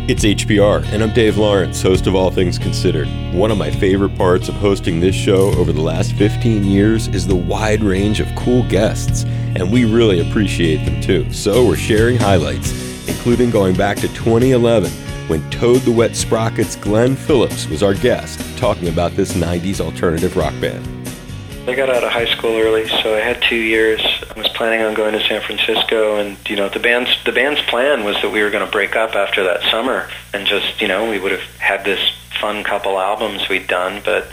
It's HPR, and I'm Dave Lawrence, host of All Things Considered. One of my favorite parts of hosting this show over the last 15 years is the wide range of cool guests, and we really appreciate them too. So we're sharing highlights, including going back to 2011, when Toad the Wet Sprockets' Glenn Phillips was our guest, talking about this 90s alternative rock band. I got out of high school early, so I had 2 years. I was planning on going to San Francisco, and the band's plan was that we were going to break up after that summer, and just we would have had this fun couple albums we'd done, but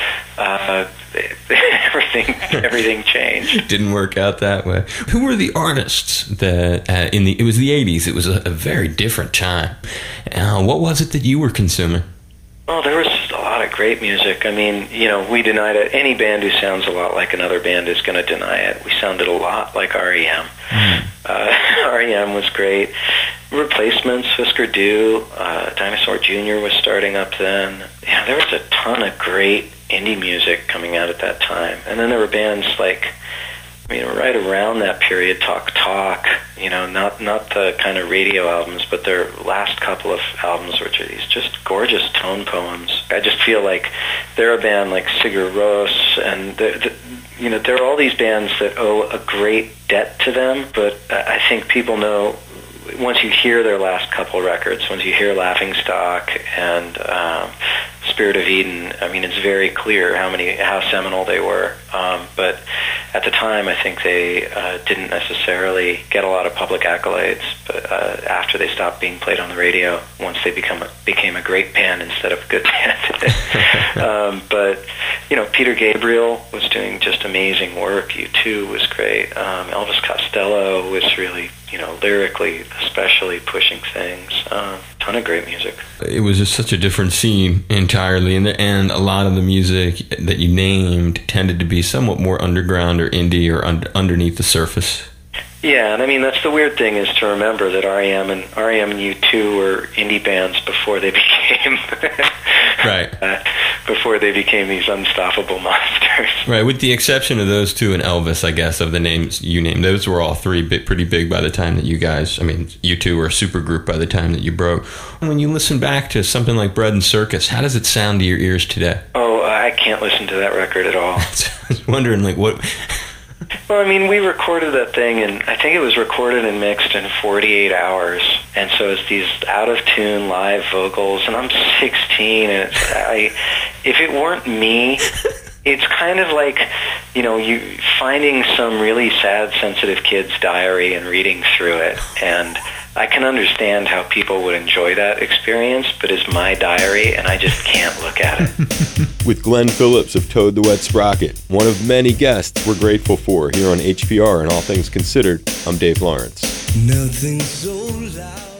everything changed. Didn't work out that way. Who were the artists that it was the 80s? It was a very different time. What was it that you were consuming? Oh, there was a lot of great music. I mean, we denied it. Any band who sounds a lot like another band is going to deny it. We sounded a lot like R.E.M. R.E.M. was great. Replacements, Husker Du, Dinosaur Jr. was starting up then. Yeah, there was a ton of great indie music coming out at that time. And then there were bands like, right around that period, Talk, not the kind of radio albums, but their last couple of albums, which are these just gorgeous tone poems. I just feel like they're a band like Sigur Rós, and there are all these bands that owe a great debt to them, but I think people know, once you hear their last couple records, once you hear Laughing Stock and Spirit of Eden, it's very clear how seminal they were. But at the time, I think they didn't necessarily get a lot of public accolades. But after they stopped being played on the radio, once they became a great band instead of a good band. But Peter Gabriel was doing just amazing work. U2 was great. Elvis Costello was really, lyrically especially pushing things. Ton of great music. It was just such a different scene entirely, and a lot of the music that you named tended to be somewhat more underground or indie or underneath the surface. Yeah, and that's the weird thing, is to remember that R.E.M. and U2 were indie bands before they became before they became these unstoppable monsters. Right, with the exception of those two and Elvis, I guess, of the names you named. Those were all three pretty big by the time that you guys, U2 were a supergroup by the time that you broke. When you listen back to something like Bread and Circus, how does it sound to your ears today? Oh, I can't listen to that record at all. I was wondering, what... Well, we recorded that thing, and I think it was recorded and mixed in 48 hours. And so it's these out-of-tune live vocals, and I'm 16, and if it weren't me, it's kind of like, you finding some really sad, sensitive kid's diary and reading through it. And I can understand how people would enjoy that experience, but it's my diary, and I just can't look at it. With Glenn Phillips of Toad the Wet Sprocket, one of many guests we're grateful for here on HPR and All Things Considered, I'm Dave Lawrence. Nothing so loud.